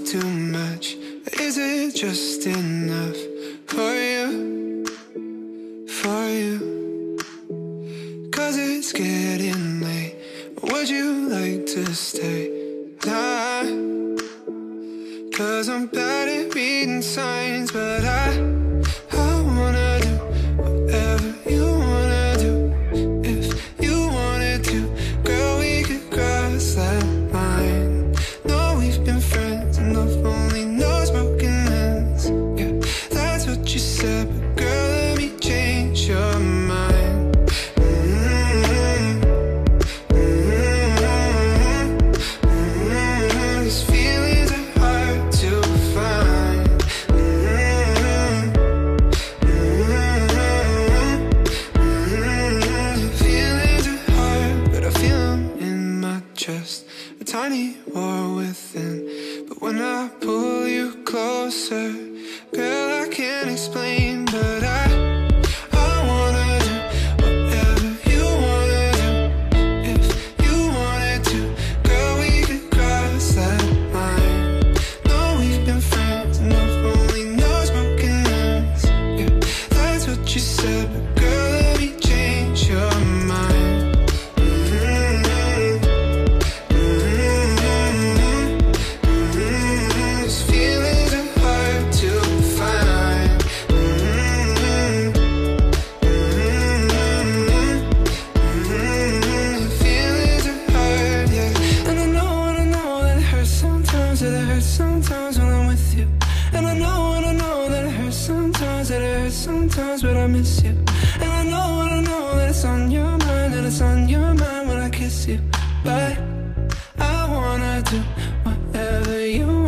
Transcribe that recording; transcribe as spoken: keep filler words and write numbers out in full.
too much? Is it just enough for you, for you? Cause it's getting late. Would you like to stay? Nah, cause I'm bad at reading signs, but I, I wanna do whatever you wanna do. If you wanted to, girl, we could cross that line. No, we've been friends enough, only knows broken hands. Yeah, that's what you said, but girl, let me change your mind. Mm-hmm. Mm-hmm. Mm-hmm. These feelings are hard to find. Mm-hmm. Mm-hmm. Mm-hmm. Feelings are hard, but I feel them in my chest. A tiny war within, but when I pull you closer, girl, I can't explain, but I, I wanna do whatever you wanna do. If you wanted to, girl, we could cross that line. No, we've been friends enough, only knows broken hands. Yeah, that's what you said, but girl, let me change your mind. Mm-hmm. Mm-hmm. Mm-hmm. These feelings are hard to find. Mm-hmm. Mm-hmm. Mm-hmm. Feelings are hard, yeah. And I know, and I know that it hurts sometimes, that it hurts sometimes when I'm with you. And I know, and I know that it hurts sometimes, that it hurts sometimes, but I miss you. And I know, and I know that it's on your mind, that it's on your mind when I kiss you. But I wanna do whatever you